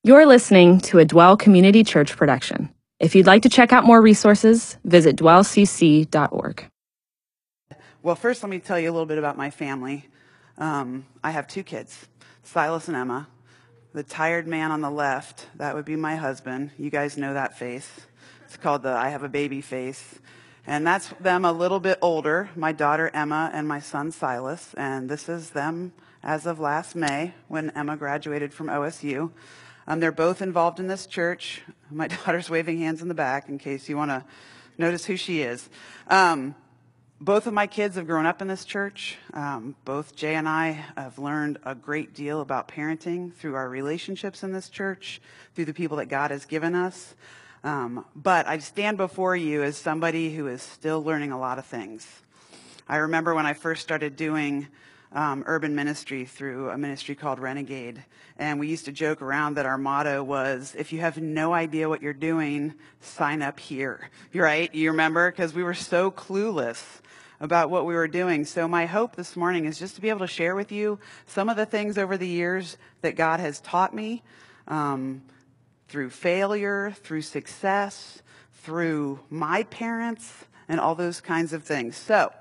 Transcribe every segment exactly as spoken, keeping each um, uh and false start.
You're listening to a Dwell Community Church production. If you'd like to check out more resources, visit dwell c c dot org. Well, first, let me tell you a little bit about my family. Um, I have two kids, Silas and Emma. The tired man on the left, that would be my husband. You guys know that face. It's called the I have a baby face. And that's them a little bit older, my daughter Emma and my son Silas. And this is them as of last May when Emma graduated from O S U. Um, they're both involved in this church. My daughter's waving hands in the back in case you want to notice who she is. Um, Both of my kids have grown up in this church. Um, both Jay and I have learned a great deal about parenting through our relationships in this church, through the people that God has given us. Um, but I stand before you as somebody who is still learning a lot of things. I remember when I first started doing um, urban ministry through a ministry called Renegade, and we used to joke around that our motto was, if you have no idea what you're doing, sign up here. You're right? You remember? Because we were so clueless about what we were doing. So my hope this morning is just to be able to share with you some of the things over the years that God has taught me um, through failure, through success, through my parents, and all those kinds of things. So,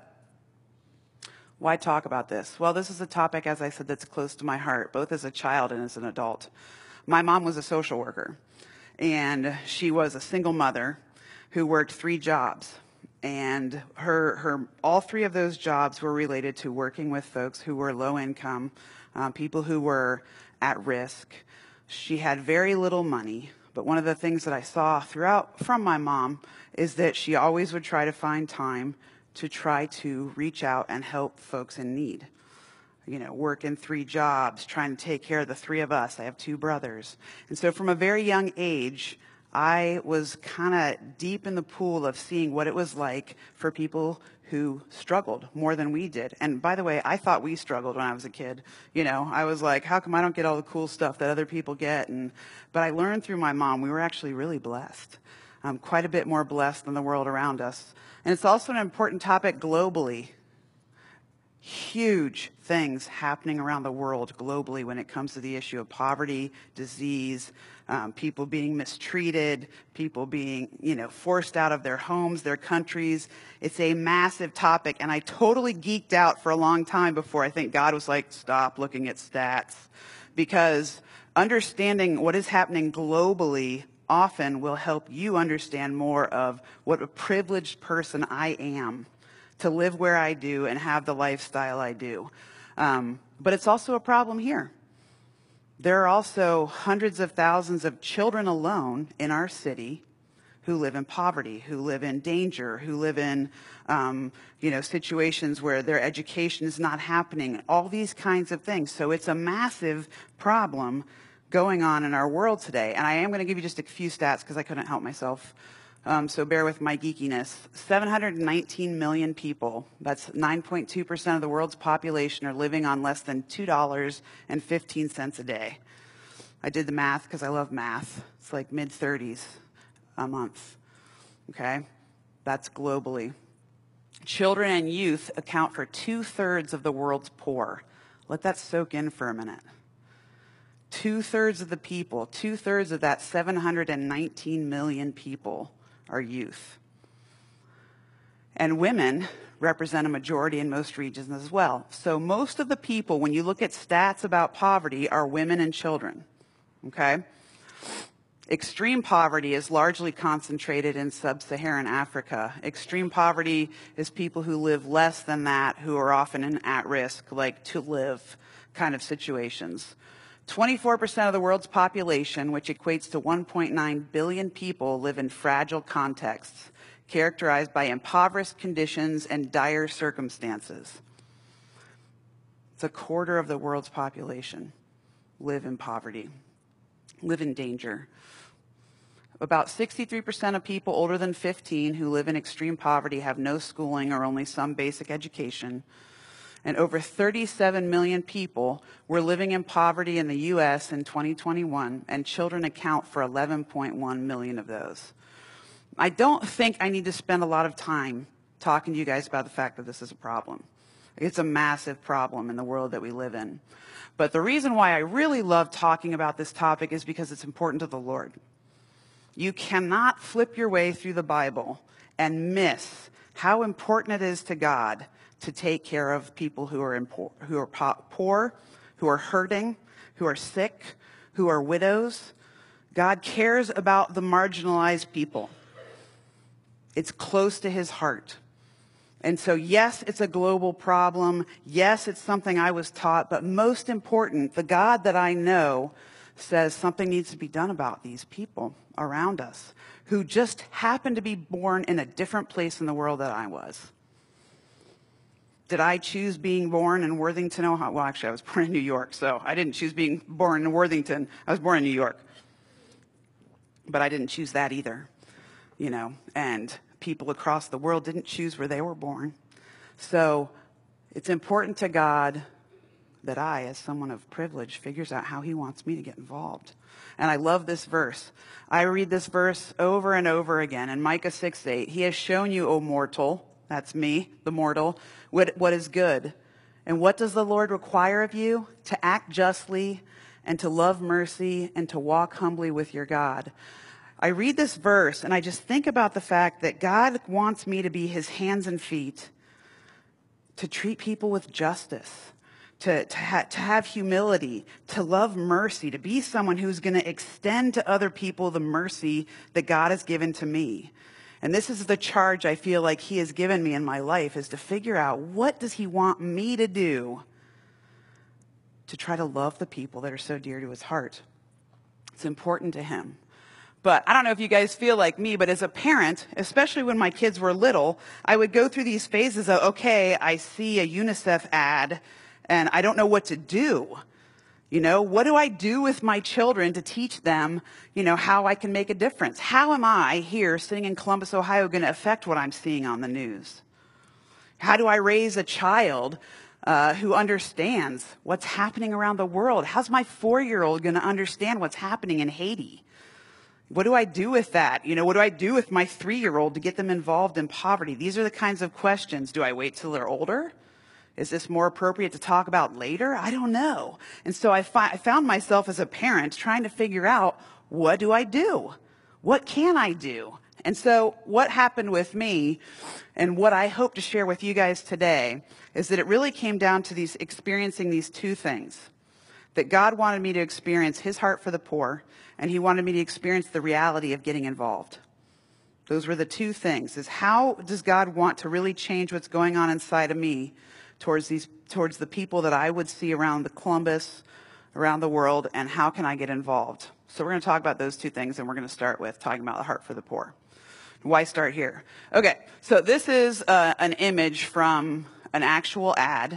why talk about this? Well, this is a topic, as I said, that's close to my heart, both as a child and as an adult. My mom was a social worker, and she was a single mother who worked three jobs. And her, her, all three of those jobs were related to working with folks who were low income, um, people who were at risk. She had very little money, but one of the things that I saw throughout from my mom is that she always would try to find time to try to reach out and help folks in need. You know, working three jobs, trying to take care of the three of us. I have two brothers. And so from a very young age, I was kind of deep in the pool of seeing what it was like for people who struggled more than we did. And by the way, I thought we struggled when I was a kid. You know, I was like, how come I don't get all the cool stuff that other people get? And but I learned through my mom, we were actually really blessed. Um, quite a bit more blessed than the world around us. And it's also an important topic globally. Huge things happening around the world globally when it comes to the issue of poverty, disease, um, people being mistreated, people being, you know, forced out of their homes, their countries. It's a massive topic, and I totally geeked out for a long time before I think God was like, stop looking at stats, because understanding what is happening globally often will help you understand more of what a privileged person I am to live where I do and have the lifestyle I do. Um, but it's also a problem here. There are also hundreds of thousands of children alone in our city who live in poverty, who live in danger, who live in um, you know, situations where their education is not happening, all these kinds of things. So it's a massive problem going on in our world today. And I am going to give you just a few stats because I couldn't help myself. Um, so bear with my geekiness. seven hundred nineteen million people, that's nine point two percent of the world's population, are living on less than two dollars and fifteen cents a day. I did the math because I love math. It's like mid thirties a month, okay? That's globally. Children and youth account for two-thirds of the world's poor. Let that soak in for a minute. Two-thirds of the people, two-thirds of that seven hundred nineteen million people are youth. And women represent a majority in most regions as well. So most of the people, when you look at stats about poverty, are women and children, okay? Extreme poverty is largely concentrated in sub-Saharan Africa. Extreme poverty is people who live less than that, who are often in at-risk, like to live kind of situations. twenty-four percent of the world's population, which equates to one point nine billion people, live in fragile contexts, characterized by impoverished conditions and dire circumstances. It's a quarter of the world's population live in poverty, live in danger. About sixty-three percent of people older than fifteen who live in extreme poverty have no schooling or only some basic education. And over thirty-seven million people were living in poverty in the U S in twenty twenty-one, and children account for eleven point one million of those. I don't think I need to spend a lot of time talking to you guys about the fact that this is a problem. It's a massive problem in the world that we live in. But the reason why I really love talking about this topic is because it's important to the Lord. You cannot flip your way through the Bible and miss how important it is to God to take care of people who are in poor, who are poor, who are hurting, who are sick, who are widows. God cares about the marginalized people. It's close to his heart. And so, yes, it's a global problem. Yes, it's something I was taught. But most important, the God that I know says something needs to be done about these people around us who just happen to be born in a different place in the world that I was. Did I choose being born in Worthington, Ohio? Well, actually, I was born in New York, so I didn't choose being born in Worthington. I was born in New York. But I didn't choose that either, you know, and people across the world didn't choose where they were born. So it's important to God that I, as someone of privilege, figures out how he wants me to get involved. And I love this verse. I read this verse over and over again in Micah six eight. He has shown you, O mortal, that's me, the mortal, what, what is good. And what does the Lord require of you? To act justly and to love mercy and to walk humbly with your God. I read this verse and I just think about the fact that God wants me to be his hands and feet, to treat people with justice, to, to, ha- to have humility, to love mercy, to be someone who's going to extend to other people the mercy that God has given to me. And this is the charge I feel like he has given me in my life, is to figure out, what does he want me to do to try to love the people that are so dear to his heart? It's important to him. But I don't know if you guys feel like me, but as a parent, especially when my kids were little, I would go through these phases of, okay, I see a UNICEF ad and I don't know what to do. You know, what do I do with my children to teach them, you know, how I can make a difference? How am I here sitting in Columbus, Ohio, going to affect what I'm seeing on the news? How do I raise a child uh, who understands what's happening around the world? How's my four-year-old going to understand what's happening in Haiti? What do I do with that? You know, what do I do with my three-year-old to get them involved in poverty? These are the kinds of questions. Do I wait till they're older? Is this more appropriate to talk about later? I don't know. And so I, fi- I found myself as a parent trying to figure out, what do I do? What can I do? And so what happened with me, and what I hope to share with you guys today, is that it really came down to these experiencing these two things. That God wanted me to experience his heart for the poor, and he wanted me to experience the reality of getting involved. Those were the two things. Is how does God want to really change what's going on inside of me towards these, towards the people that I would see around the Columbus, around the world, and how can I get involved? So we're going to talk about those two things, and we're going to start with talking about the heart for the poor. Why start here? Okay, so this is uh, an image from an actual ad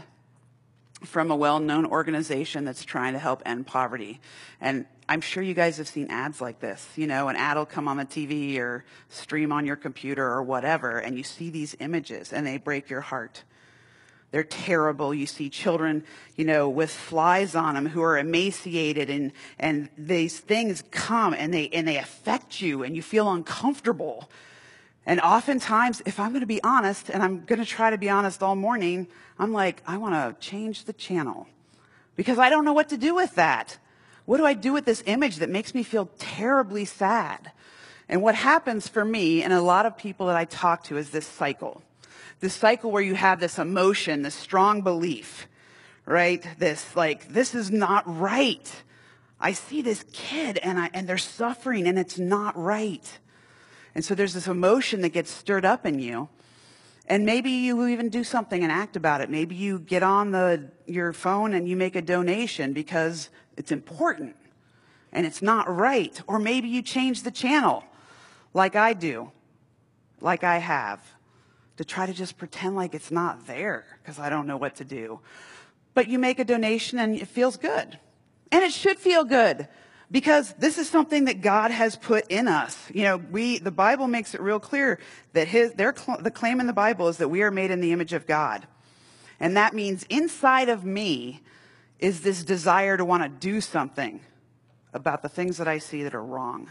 from a well-known organization that's trying to help end poverty. And I'm sure you guys have seen ads like this. You know, an ad will come on the T V or stream on your computer or whatever, and you see these images, and they break your heart. They're terrible. You see children, you know, with flies on them who are emaciated, and, and these things come and they, and they affect you, and you feel uncomfortable. And oftentimes, if I'm going to be honest, and I'm going to try to be honest all morning, I'm like, I want to change the channel because I don't know what to do with that. What do I do with this image that makes me feel terribly sad? And what happens for me and a lot of people that I talk to is this cycle. This cycle where you have this emotion, this strong belief, right? This like, this is not right. I see this kid and I, and they're suffering and it's not right. And so there's this emotion that gets stirred up in you. And maybe you even do something and act about it. Maybe you get on the your phone and you make a donation because it's important and it's not right. Or maybe you change the channel like I do, like I have, to try to just pretend like it's not there because I don't know what to do. But you make a donation and it feels good. And it should feel good because this is something that God has put in us. You know, we, the Bible makes it real clear that his, their, the claim in the Bible is that we are made in the image of God. And that means inside of me is this desire to want to do something about the things that I see that are wrong.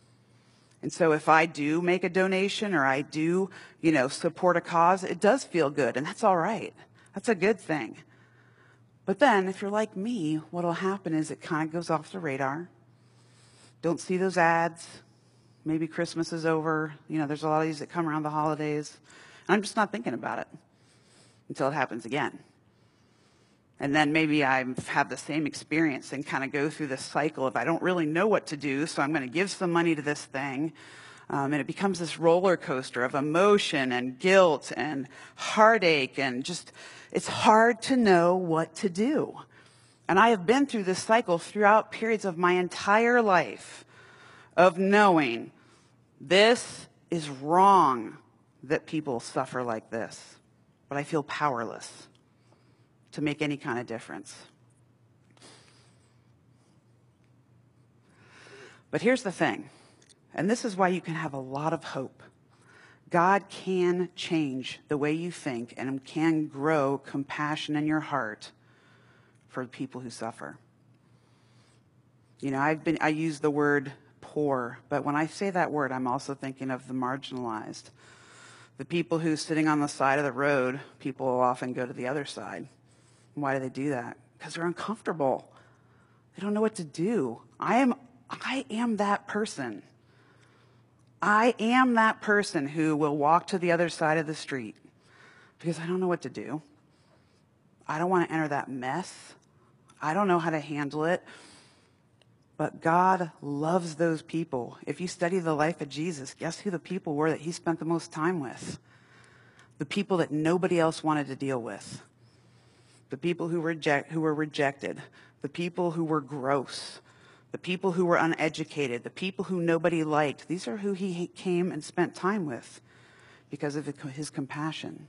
And so if I do make a donation or I do, you know, support a cause, it does feel good, and that's all right. That's a good thing. But then, if you're like me, what'll happen is it kind of goes off the radar. Don't see those ads. Maybe Christmas is over. You know, there's a lot of these that come around the holidays. And I'm just not thinking about it until it happens again. And then maybe I have the same experience and kind of go through this cycle of I don't really know what to do, so I'm going to give some money to this thing. Um, and it becomes this roller coaster of emotion and guilt and heartache, and just, it's hard to know what to do. And I have been through this cycle throughout periods of my entire life of knowing this is wrong that people suffer like this, but I feel powerless to make any kind of difference. But here's the thing. And this is why you can have a lot of hope. God can change the way you think and can grow compassion in your heart for people who suffer. You know, I've been, I use the word poor, but when I say that word, I'm also thinking of the marginalized. The people who sitting on the side of the road, people will often go to the other side. Why do they do that? Because they're uncomfortable. They don't know what to do. I am, I am that person. I am that person who will walk to the other side of the street because I don't know what to do. I don't want to enter that mess. I don't know how to handle it. But God loves those people. If you study the life of Jesus, guess who the people were that he spent the most time with? The people that nobody else wanted to deal with. The people who reject, who were rejected. The people who were gross. The people who were uneducated, the people who nobody liked. These are who he came and spent time with because of his compassion.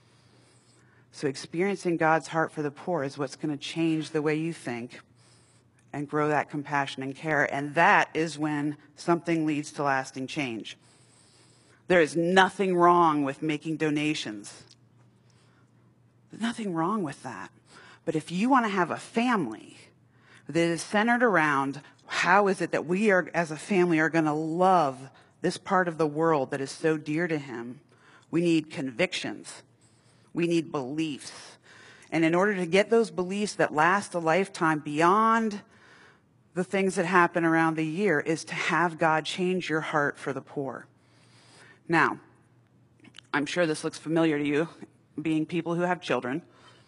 So experiencing God's heart for the poor is what's going to change the way you think and grow that compassion and care. And that is when something leads to lasting change. There is nothing wrong with making donations. There's nothing wrong with that. But if you want to have a family that is centered around how is it that we are, as a family, are going to love this part of the world that is so dear to him, we need convictions. We need beliefs. And in order to get those beliefs that last a lifetime beyond the things that happen around the year is to have God change your heart for the poor. Now, I'm sure this looks familiar to you, being people who have children.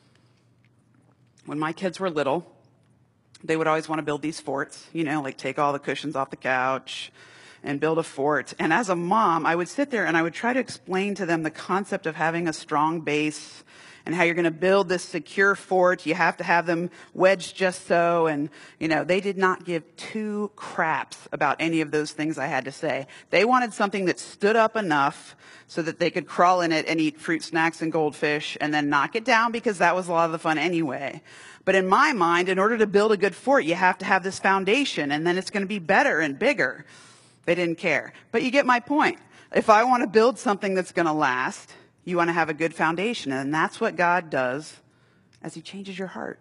When my kids were little, they would always want to build these forts, you know, like take all the cushions off the couch and build a fort. And as a mom, I would sit there and I would try to explain to them the concept of having a strong base and how you're going to build this secure fort. You have to have them wedged just so. And, you know, they did not give two craps about any of those things I had to say. They wanted something that stood up enough so that they could crawl in it and eat fruit snacks and goldfish and then knock it down because that was a lot of the fun anyway. But in my mind, in order to build a good fort, you have to have this foundation, and then it's going to be better and bigger. They didn't care. But you get my point. If I want to build something that's going to last, you want to have a good foundation, and that's what God does as he changes your heart.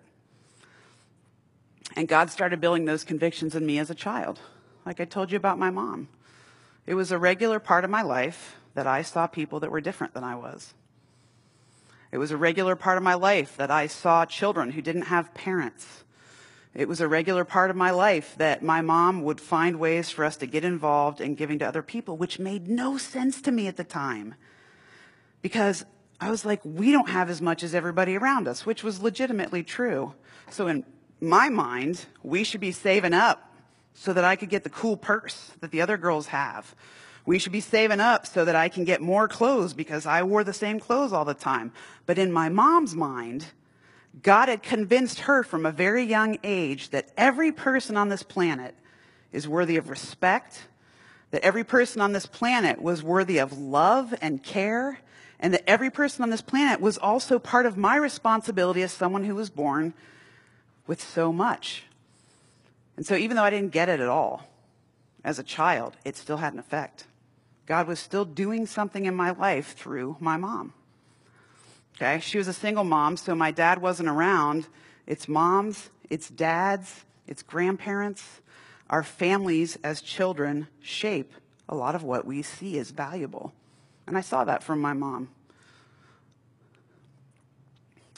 And God started building those convictions in me as a child, like I told you about my mom. It was a regular part of my life that I saw people that were different than I was. It was a regular part of my life that I saw children who didn't have parents. It was a regular part of my life that my mom would find ways for us to get involved in giving to other people, which made no sense to me at the time. Because I was like, we don't have as much as everybody around us, which was legitimately true. So in my mind, we should be saving up so that I could get the cool purse that the other girls have. We should be saving up so that I can get more clothes because I wore the same clothes all the time. But in my mom's mind, God had convinced her from a very young age that every person on this planet is worthy of respect, that every person on this planet was worthy of love and care, and that every person on this planet was also part of my responsibility as someone who was born with so much. And so even though I didn't get it at all, as a child, it still had an effect. God was still doing something in my life through my mom. Okay, she was a single mom, so my dad wasn't around. It's moms, it's dads, it's grandparents. Our families as children shape a lot of what we see as valuable. And I saw that from my mom.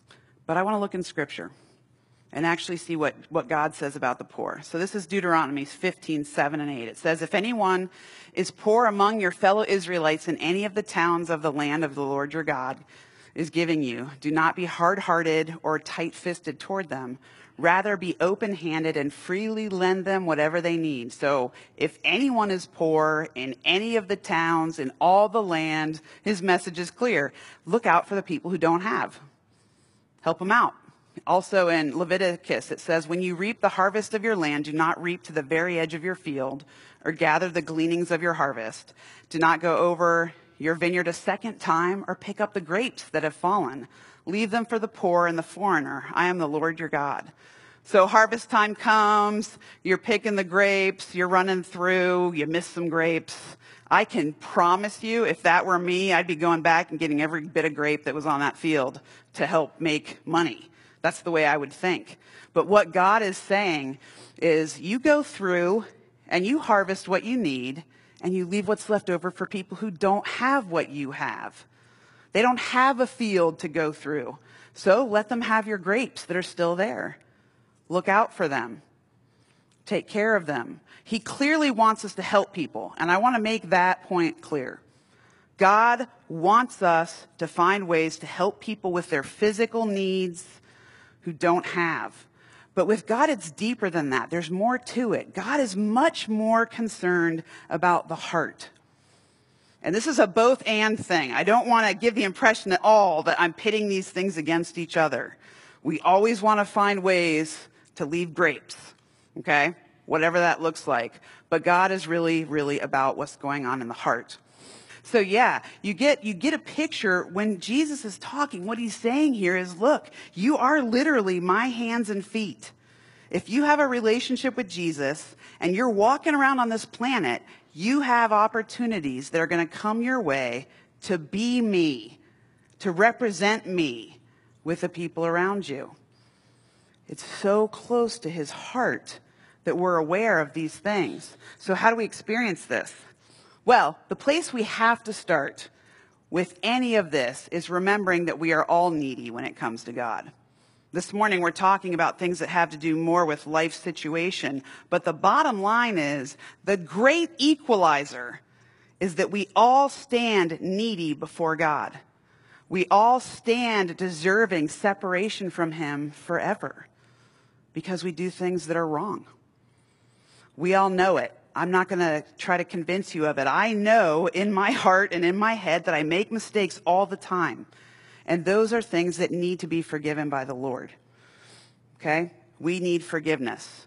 But I want to look in Scripture and actually see what, what God says about the poor. So this is Deuteronomy fifteen, seven and eight. It says, if anyone is poor among your fellow Israelites in any of the towns of the land of the Lord your God is giving you, do not be hard-hearted or tight-fisted toward them. Rather, be open-handed and freely lend them whatever they need. So if anyone is poor in any of the towns, in all the land, his message is clear. Look out for the people who don't have. Help them out. Also in Leviticus, it says, when you reap the harvest of your land, do not reap to the very edge of your field or gather the gleanings of your harvest. Do not go over your vineyard a second time or pick up the grapes that have fallen. Leave them for the poor and the foreigner. I am the Lord your God. So harvest time comes, you're picking the grapes, you're running through, you miss some grapes. I can promise you, if that were me, I'd be going back and getting every bit of grape that was on that field to help make money. That's the way I would think. But what God is saying is you go through and you harvest what you need and you leave what's left over for people who don't have what you have. They don't have a field to go through. So let them have your grapes that are still there. Look out for them. Take care of them. He clearly wants us to help people, and I want to make that point clear. God wants us to find ways to help people with their physical needs who don't have. But with God, it's deeper than that. There's more to it. God is much more concerned about the heart. And this is a both and thing. I don't want to give the impression at all that I'm pitting these things against each other. We always want to find ways to leave grapes, okay? Whatever that looks like. But God is really, really about what's going on in the heart. So yeah, you get, you get a picture when Jesus is talking. What he's saying here is, look, you are literally my hands and feet. If you have a relationship with Jesus and you're walking around on this planet, you have opportunities that are going to come your way to be me, to represent me with the people around you. It's so close to his heart that we're aware of these things. So how do we experience this? Well, the place we have to start with any of this is remembering that we are all needy when it comes to God. This morning we're talking about things that have to do more with life situation, but the bottom line is the great equalizer is that we all stand needy before God. We all stand deserving separation from him forever because we do things that are wrong. We all know it. I'm not going to try to convince you of it. I know in my heart and in my head that I make mistakes all the time. And those are things that need to be forgiven by the Lord. Okay? We need forgiveness.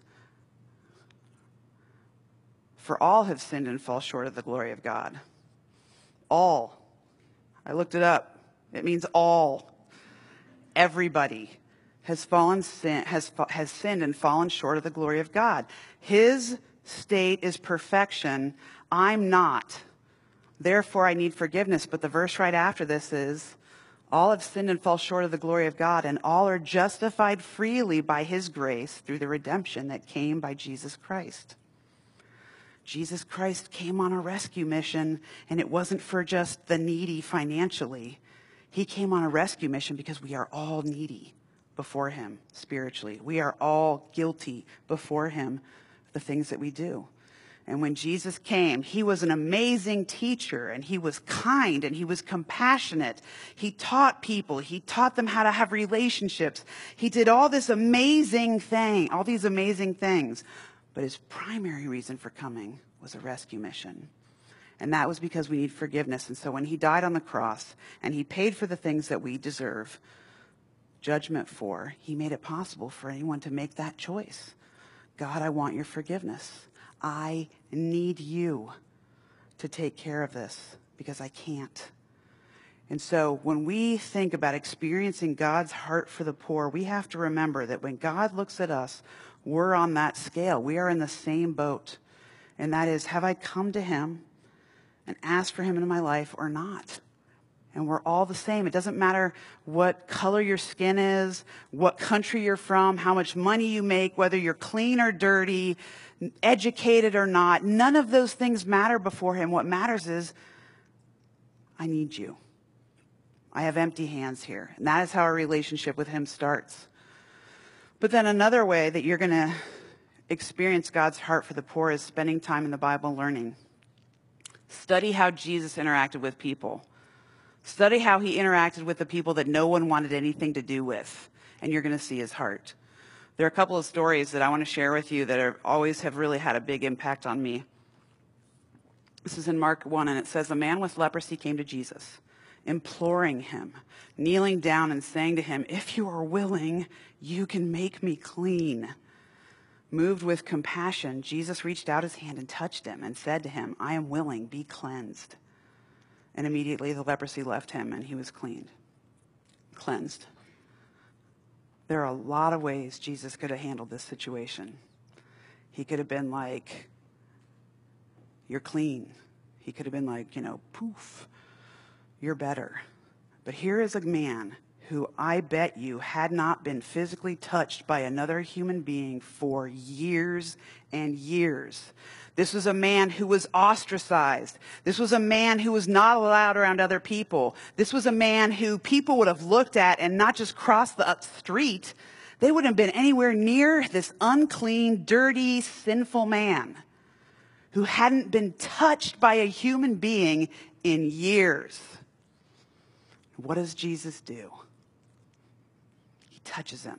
For all have sinned and fall short of the glory of God. All. I looked it up. It means all. Everybody has fallen sin, has, has sinned and fallen short of the glory of God. His state is perfection. I'm not. Therefore, I need forgiveness. But the verse right after this is, all have sinned and fall short of the glory of God, and all are justified freely by his grace through the redemption that came by Jesus Christ. Jesus Christ came on a rescue mission, and it wasn't for just the needy financially. He came on a rescue mission because we are all needy before him spiritually. We are all guilty before him, the things that we do. And when Jesus came, he was an amazing teacher, and he was kind, and he was compassionate. He taught people. He taught them how to have relationships. He did all this amazing thing, all these amazing things. But his primary reason for coming was a rescue mission. And that was because we need forgiveness. And so when he died on the cross and he paid for the things that we deserve judgment for, he made it possible for anyone to make that choice. God, I want your forgiveness. I need you to take care of this because I can't. And so when we think about experiencing God's heart for the poor, we have to remember that when God looks at us, we're on that scale. We are in the same boat. And that is, have I come to him and asked for him into my life or not? And we're all the same. It doesn't matter what color your skin is, what country you're from, how much money you make, whether you're clean or dirty, educated or not. None of those things matter before him. What matters is, I need you. I have empty hands here. And that is how our relationship with him starts. But then another way that you're going to experience God's heart for the poor is spending time in the Bible learning. Study how Jesus interacted with people. Study how he interacted with the people that no one wanted anything to do with. And you're going to see his heart. There are a couple of stories that I want to share with you that are, always have really had a big impact on me. This is in Mark one, and it says, a man with leprosy came to Jesus, imploring him, kneeling down and saying to him, if you are willing, you can make me clean. Moved with compassion, Jesus reached out his hand and touched him and said to him, I am willing, be cleansed. And immediately the leprosy left him and he was cleaned, cleansed. There are a lot of ways Jesus could have handled this situation. He could have been like, you're clean. He could have been like, you know, poof, you're better. But here is a man who I bet you had not been physically touched by another human being for years and years. This was a man who was ostracized. This was a man who was not allowed around other people. This was a man who people would have looked at and not just crossed the street. They wouldn't have been anywhere near this unclean, dirty, sinful man who hadn't been touched by a human being in years. What does Jesus do? He touches him.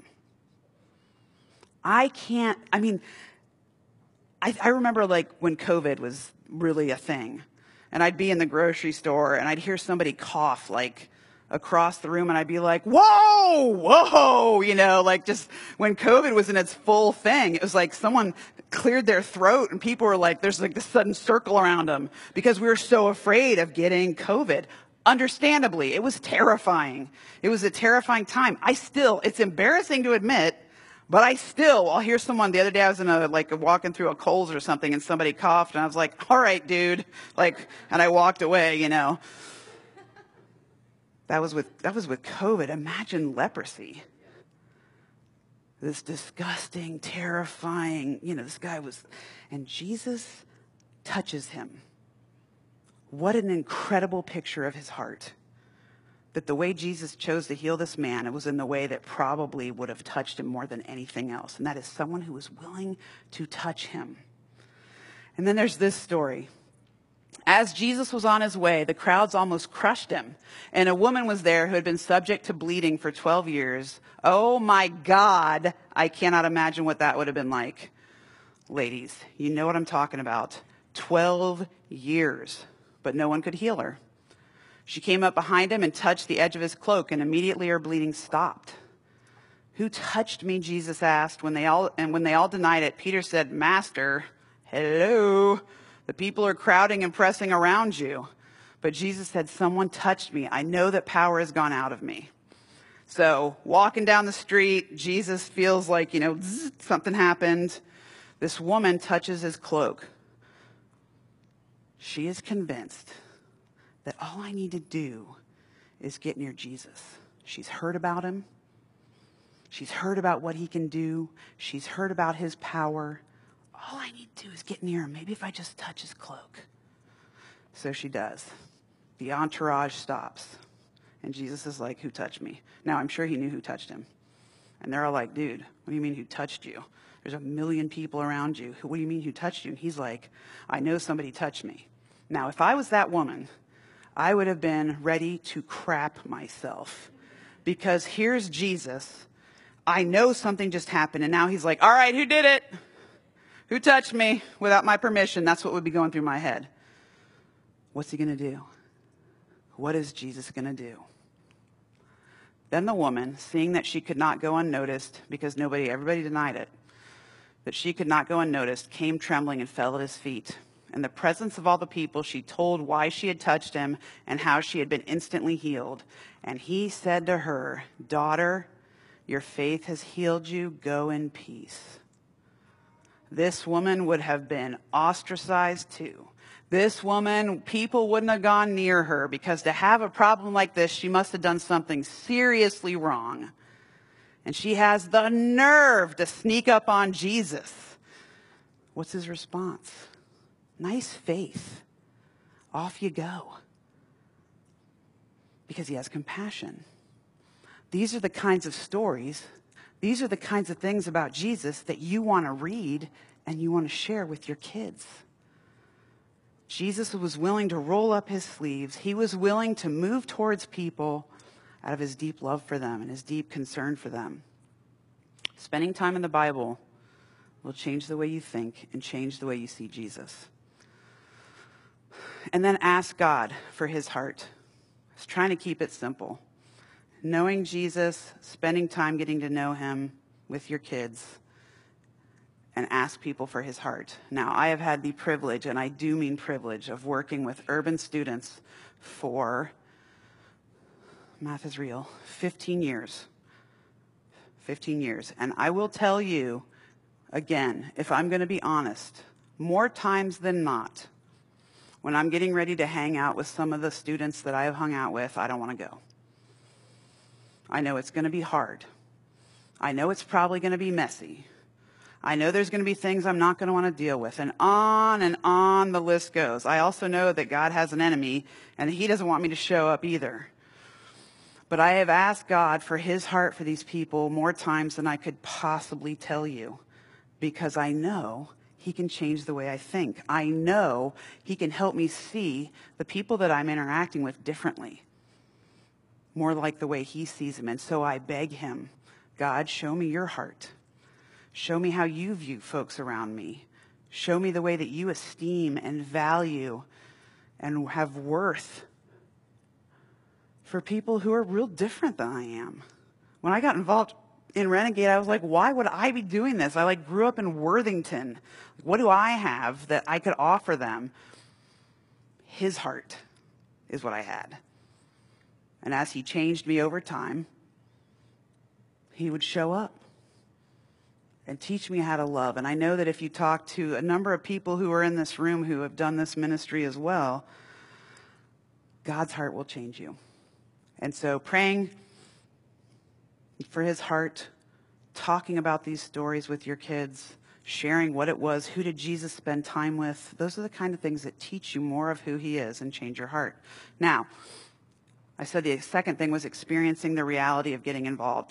I can't, I mean, I, I remember like when COVID was really a thing, and I'd be in the grocery store and I'd hear somebody cough like across the room and I'd be like, whoa, whoa, you know, like just when COVID was in its full thing, it was like someone cleared their throat and people were like, there's like this sudden circle around them because we were so afraid of getting COVID. Understandably, it was terrifying. It was a terrifying time. I still, it's embarrassing to admit, but I still, I'll hear someone, the other day I was in a, like walking through a Kohl's or something and somebody coughed and I was like, all right, dude. Like, and I walked away, you know. That was with, that was with COVID. Imagine leprosy. This disgusting, terrifying, you know, this guy was, and Jesus touches him. What an incredible picture of his heart. That the way Jesus chose to heal this man, it was in the way that probably would have touched him more than anything else. And that is someone who was willing to touch him. And then there's this story. As Jesus was on his way, the crowds almost crushed him. And a woman was there who had been subject to bleeding for twelve years. Oh my God, I cannot imagine what that would have been like. Ladies, you know what I'm talking about. twelve years, but no one could heal her. She came up behind him and touched the edge of his cloak, and immediately her bleeding stopped. Who touched me? Jesus asked. When they all, and when they all denied it, Peter said, Master, hello. The people are crowding and pressing around you. But Jesus said, someone touched me. I know that power has gone out of me. So walking down the street, Jesus feels like, you know, zzz, something happened. This woman touches his cloak. She is convinced that all I need to do is get near Jesus. She's heard about him. She's heard about what he can do. She's heard about his power. All I need to do is get near him. Maybe if I just touch his cloak. So she does. The entourage stops. And Jesus is like, who touched me? Now, I'm sure he knew who touched him. And they're all like, dude, what do you mean who touched you? There's a million people around you. What do you mean who touched you? And he's like, I know somebody touched me. Now, if I was that woman, I would have been ready to crap myself. Because here's Jesus. I know something just happened. And now he's like, all right, who did it? Who touched me without my permission? That's what would be going through my head. What's he going to do? What is Jesus going to do? Then the woman, seeing that she could not go unnoticed, because nobody, everybody denied it, that she could not go unnoticed, came trembling and fell at his feet. In the presence of all the people, she told why she had touched him and how she had been instantly healed. And he said to her, daughter, your faith has healed you. Go in peace. This woman would have been ostracized too. This woman, people wouldn't have gone near her because to have a problem like this, she must have done something seriously wrong. And she has the nerve to sneak up on Jesus. What's his response? Nice faith. Off you go. Because he has compassion. These are the kinds of stories, these are the kinds of things about Jesus that you want to read and you want to share with your kids. Jesus was willing to roll up his sleeves. He was willing to move towards people out of his deep love for them and his deep concern for them. Spending time in the Bible will change the way you think and change the way you see Jesus. And then ask God for his heart. I was trying to keep it simple. Knowing Jesus, spending time getting to know him with your kids, and ask people for his heart. Now, I have had the privilege, and I do mean privilege, of working with urban students for, math is real, fifteen years. fifteen years. And I will tell you, again, if I'm going to be honest, more times than not, when I'm getting ready to hang out with some of the students that I have hung out with, I don't want to go. I know it's going to be hard. I know it's probably going to be messy. I know there's going to be things I'm not going to want to deal with, and on and on the list goes. I also know that God has an enemy, and he doesn't want me to show up either. But I have asked God for his heart for these people more times than I could possibly tell you, because I know he can change the way I think. I know he can help me see the people that I'm interacting with differently, more like the way he sees them. And so I beg him, God, show me your heart. Show me how you view folks around me. Show me the way that you esteem and value and have worth for people who are real different than I am. When I got involved in Renegade, I was like, why would I be doing this? I like grew up in Worthington. What do I have that I could offer them? His heart is what I had. And as he changed me over time, he would show up and teach me how to love. And I know that if you talk to a number of people who are in this room who have done this ministry as well, God's heart will change you. And so praying for his heart, talking about these stories with your kids, sharing what it was, who did Jesus spend time with, those are the kind of things that teach you more of who he is and change your heart. Now, I said the second thing was experiencing the reality of getting involved.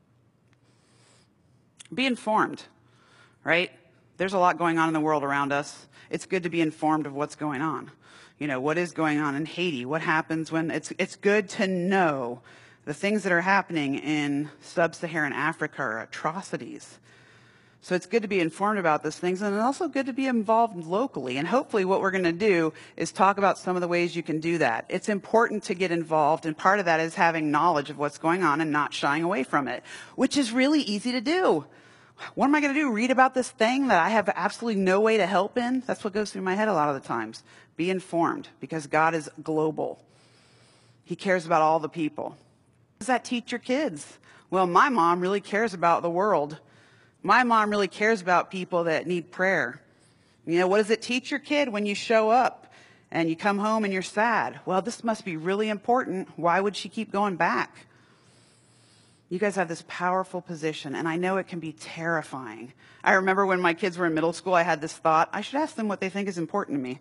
Be informed, right? There's a lot going on in the world around us. It's good to be informed of what's going on. You know, what is going on in Haiti? What happens when it's it's good to know the things that are happening in sub-Saharan Africa are atrocities. So it's good to be informed about those things, and it's also good to be involved locally. And hopefully what we're going to do is talk about some of the ways you can do that. It's important to get involved, and part of that is having knowledge of what's going on and not shying away from it, which is really easy to do. What am I going to do? Read about this thing that I have absolutely no way to help in? That's what goes through my head a lot of the times. Be informed, because God is global. He cares about all the people. What does that teach your kids? Well, my mom really cares about the world. My mom really cares about people that need prayer. You know, what does it teach your kid when you show up and you come home and you're sad? Well, this must be really important. Why would she keep going back? You guys have this powerful position, and I know it can be terrifying. I remember when my kids were in middle school, I had this thought, I should ask them what they think is important to me.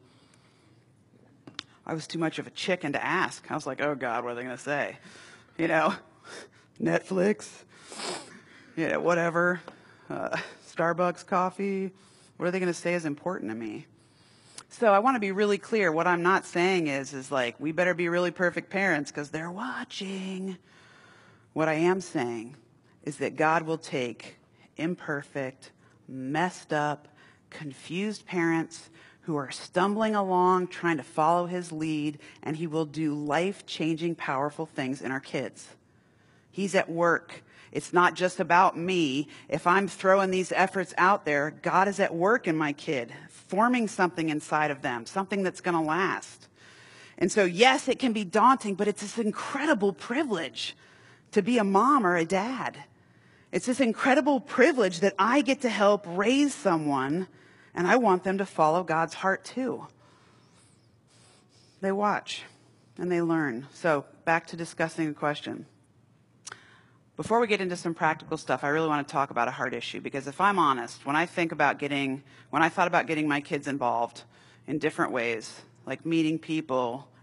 I was too much of a chicken to ask. I was like, oh God, what are they going to say? You know, Netflix, you know, whatever, uh, Starbucks coffee. What are they going to say is important to me? So I want to be really clear. What I'm not saying is, is like, we better be really perfect parents because they're watching. What I am saying is that God will take imperfect, messed up, confused parents who are stumbling along trying to follow his lead, and he will do life-changing, powerful things in our kids. He's at work. It's not just about me. If I'm throwing these efforts out there, God is at work in my kid, forming something inside of them, something that's going to last. And so, yes, it can be daunting, but it's this incredible privilege to be a mom or a dad. It's this incredible privilege that I get to help raise someone, and I want them to follow God's heart too. They watch and they learn. So back to discussing the question. Before we get into some practical stuff, I really want to talk about a hard issue, because if I'm honest, when I think about getting, when I thought about getting my kids involved in different ways, like meeting people,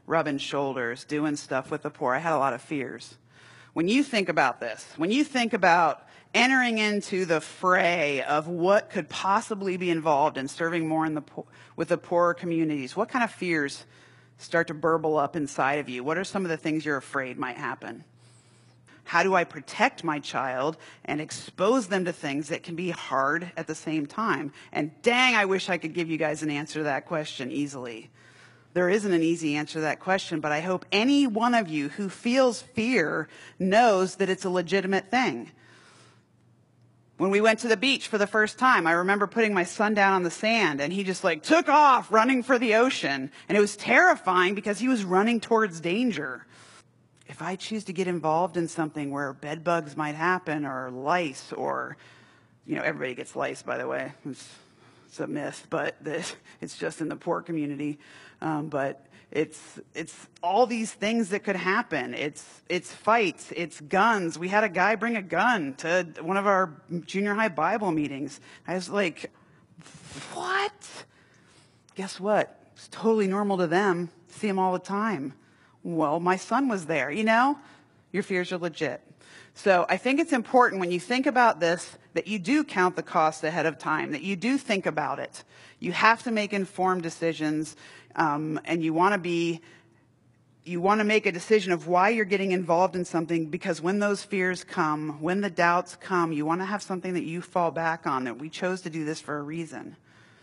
rubbing shoulders, doing stuff with the poor. I had a lot of fears. When you think about this, when you think about entering into the fray of what could possibly be involved in serving more in the po- with the poorer communities, what kind of fears start to burble up inside of you? What are some of the things you're afraid might happen? How do I protect my child and expose them to things that can be hard at the same time? And dang, I wish I could give you guys an answer to that question easily. There isn't an easy answer to that question, but I hope any one of you who feels fear knows that it's a legitimate thing. When we went to the beach for the first time, I remember putting my son down on the sand, and he just like took off running for the ocean. And it was terrifying because he was running towards danger. If I choose to get involved in something where bed bugs might happen, or lice, or, you know, everybody gets lice, by the way. It's, it's a myth, but it's just in the poor community. Um, but it's it's all these things that could happen. It's it's fights. It's guns. We had a guy bring a gun to one of our junior high Bible meetings. I was like, what? Guess what? It's totally normal to them. See them all the time. Well, my son was there, you know? Your fears are legit. So I think it's important when you think about this that you do count the cost ahead of time, that you do think about it. You have to make informed decisions, um, and you want to be, you want to make a decision of why you're getting involved in something, because when those fears come, when the doubts come, you want to have something that you fall back on, that we chose to do this for a reason.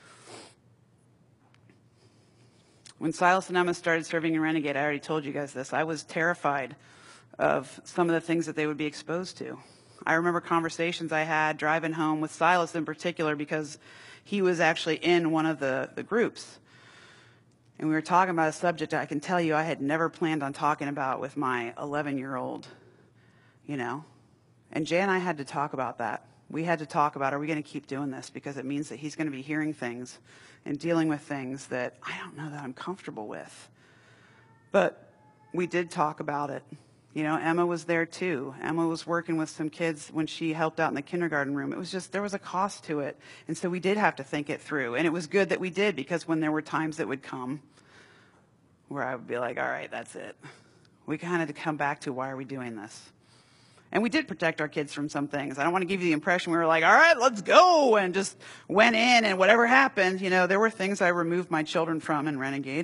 When Silas and Emma started serving in Renegade, I already told you guys this, I was terrified of some of the things that they would be exposed to. I remember conversations I had driving home with Silas in particular, because he was actually in one of the, the groups. And we were talking about a subject I can tell you I had never planned on talking about with my eleven-year-old, you know. And Jay and I had to talk about that. We had to talk about, are we going to keep doing this? Because it means that he's going to be hearing things and dealing with things that I don't know that I'm comfortable with. But we did talk about it. You know, Emma was there too. Emma was working with some kids when she helped out in the kindergarten room. It was just, there was a cost to it. And so we did have to think it through. And it was good that we did, because when there were times that would come where I would be like, all right, that's it. We kind of had to come back to, why are we doing this? And we did protect our kids from some things. I don't want to give you the impression we were like, all right, let's go, and just went in and whatever happened. You know, there were things I removed my children from in Renegade.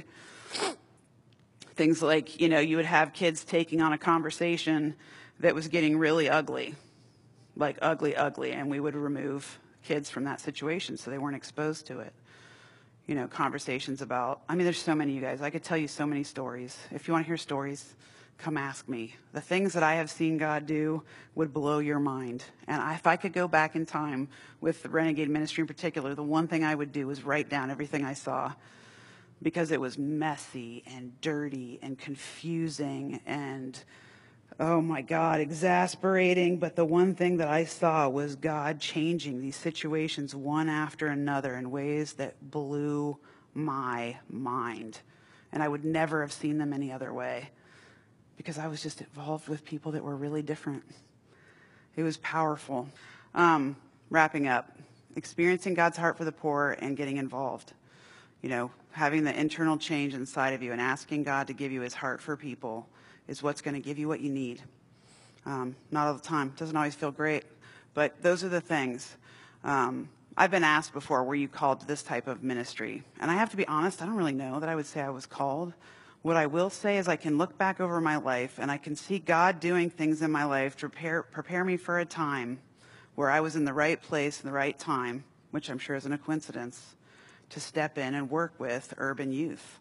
Things like, you know, you would have kids taking on a conversation that was getting really ugly, like ugly, ugly, and we would remove kids from that situation so they weren't exposed to it. You know, conversations about, I mean, there's so many, you guys. I could tell you so many stories. If you want to hear stories, come ask me. The things that I have seen God do would blow your mind. And I, if I could go back in time with the Renegade Ministry in particular, the one thing I would do is write down everything I saw, because it was messy and dirty and confusing and, oh my God, exasperating. But the one thing that I saw was God changing these situations one after another in ways that blew my mind. And I would never have seen them any other way, because I was just involved with people that were really different. It was powerful. Um, wrapping up, experiencing God's heart for the poor and getting involved. You know, having the internal change inside of you and asking God to give you his heart for people is what's going to give you what you need. Um, not all the time. Doesn't always feel great. But those are the things. Um, I've been asked before, were you called to this type of ministry? And I have to be honest, I don't really know that I would say I was called. What I will say is I can look back over my life and I can see God doing things in my life to prepare, prepare me for a time where I was in the right place in the right time, which I'm sure isn't a coincidence, to step in and work with urban youth.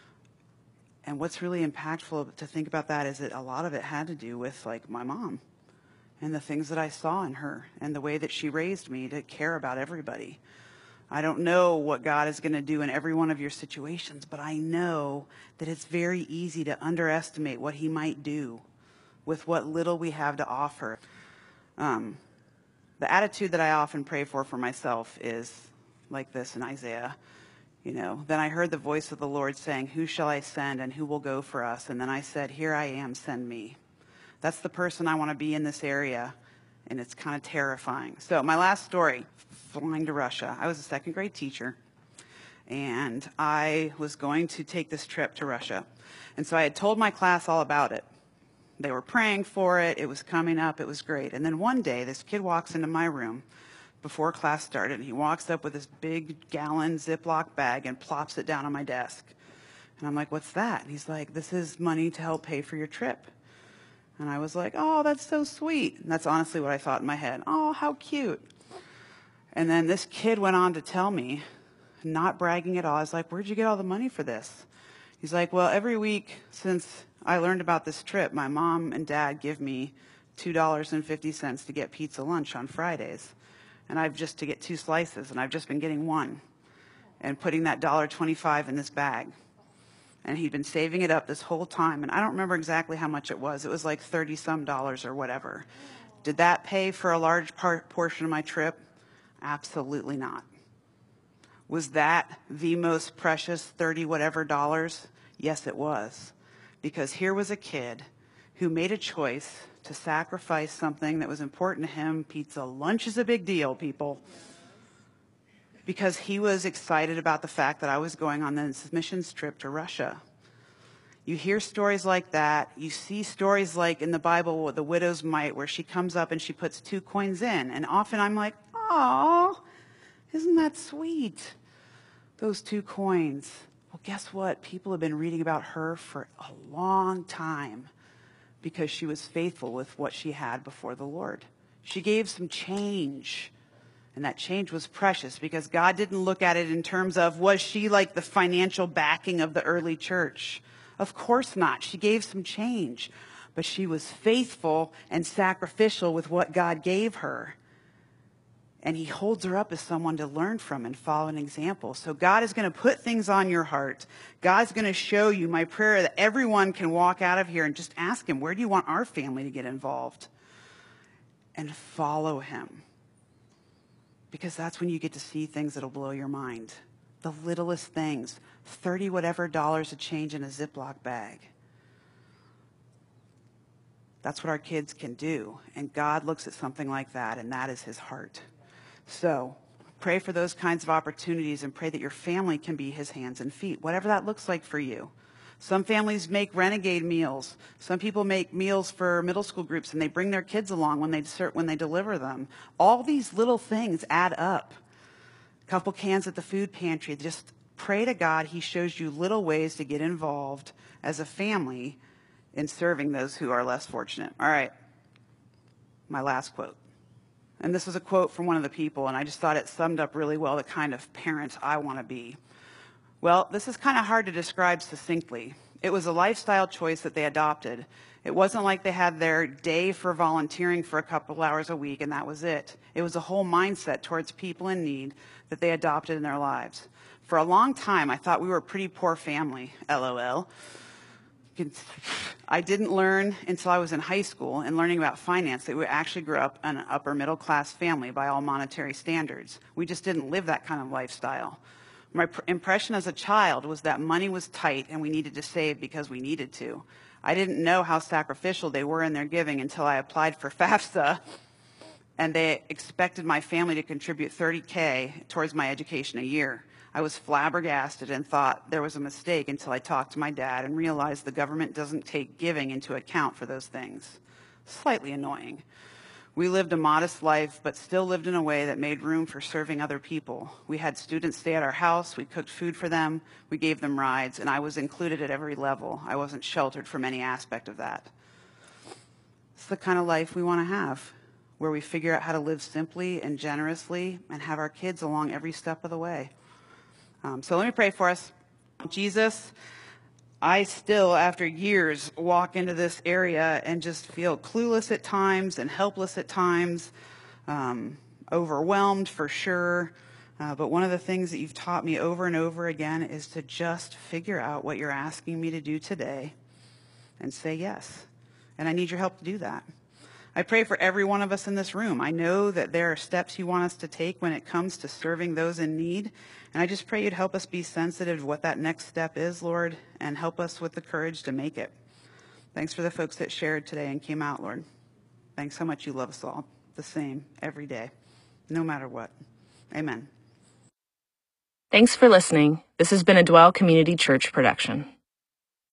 And what's really impactful to think about that is that a lot of it had to do with, like, my mom and the things that I saw in her and the way that she raised me to care about everybody. I don't know what God is going to do in every one of your situations, but I know that it's very easy to underestimate what he might do with what little we have to offer. Um, the attitude that I often pray for for myself is like this in Isaiah. You know, then I heard the voice of the Lord saying, who shall I send and who will go for us? And then I said, here I am, send me. That's the person I want to be in this area. And it's kind of terrifying. So my last story, flying to Russia. I was a second grade teacher. and I was going to take this trip to Russia. And so I had told my class all about it. They were praying for it. It was coming up. It was great. And then one day, this kid walks into my room before class started, and he walks up with this big gallon Ziploc bag and plops it down on my desk. And I'm like, what's that? And he's like, this is money to help pay for your trip. And I was like, oh, that's so sweet. And that's honestly what I thought in my head. Oh, how cute. And then this kid went on to tell me, not bragging at all, I was like, where'd you get all the money for this? He's like, well, every week since I learned about this trip, my mom and dad give me two dollars and fifty cents to get pizza lunch on Fridays. And I've just to get two slices, and I've just been getting one and putting that one dollar and twenty-five cents in this bag. And he'd been saving it up this whole time, and I don't remember exactly how much it was. It was like thirty some dollars or whatever. Did that pay for a large part, portion of my trip? Absolutely not. Was that the most precious thirty whatever dollars? Yes, it was. Because here was a kid who made a choice to sacrifice something that was important to him. Pizza lunch is a big deal, people. Because he was excited about the fact that I was going on this missions trip to Russia. You hear stories like that. You see stories like in the Bible with the widow's mite, where she comes up and she puts two coins in. And often I'm like, oh, isn't that sweet? Those two coins. Well, guess what? People have been reading about her for a long time because she was faithful with what she had before the Lord. She gave some change. And that change was precious because God didn't look at it in terms of, was she like the financial backing of the early church? Of course not. She gave some change, but she was faithful and sacrificial with what God gave her. And he holds her up as someone to learn from and follow an example. So God is going to put things on your heart. God's going to show you. My prayer that everyone can walk out of here and just ask him, where do you want our family to get involved? And follow him. Because that's when you get to see things that'll blow your mind. The littlest things. thirty whatever dollars a change in a Ziploc bag. That's what our kids can do. And God looks at something like that, and that is his heart. So pray for those kinds of opportunities and pray that your family can be his hands and feet, whatever that looks like for you. Some families make renegade meals. Some people make meals for middle school groups, and they bring their kids along when they when they deliver them. All these little things add up. A couple cans at the food pantry. Just pray to God he shows you little ways to get involved as a family in serving those who are less fortunate. All right, my last quote. And this was a quote from one of the people, and I just thought it summed up really well the kind of parent I want to be. Well, this is kind of hard to describe succinctly. It was a lifestyle choice that they adopted. It wasn't like they had their day for volunteering for a couple hours a week and that was it. It was a whole mindset towards people in need that they adopted in their lives. For a long time, I thought we were a pretty poor family, LOL. I didn't learn until I was in high school and learning about finance that we actually grew up in an upper middle class family by all monetary standards. We just didn't live that kind of lifestyle. My pr- impression as a child was that money was tight and we needed to save because we needed to. I didn't know how sacrificial they were in their giving until I applied for FAFSA, and they expected my family to contribute thirty K towards my education a year. I was flabbergasted and thought there was a mistake until I talked to my dad and realized the government doesn't take giving into account for those things. Slightly annoying. We lived a modest life, but still lived in a way that made room for serving other people. We had students stay at our house, we cooked food for them, we gave them rides, and I was included at every level. I wasn't sheltered from any aspect of that. It's the kind of life we want to have, where we figure out how to live simply and generously and have our kids along every step of the way. Um, so let me pray for us. Jesus, I still, after years, walk into this area and just feel clueless at times and helpless at times, um, overwhelmed for sure. Uh, but one of the things that you've taught me over and over again is to just figure out what you're asking me to do today and say yes. And I need your help to do that. I pray for every one of us in this room. I know that there are steps you want us to take when it comes to serving those in need. And I just pray you'd help us be sensitive to what that next step is, Lord, and help us with the courage to make it. Thanks for the folks that shared today and came out, Lord. Thanks so much you love us all the same every day, no matter what. Amen. Thanks for listening. This has been a Dwell Community Church production.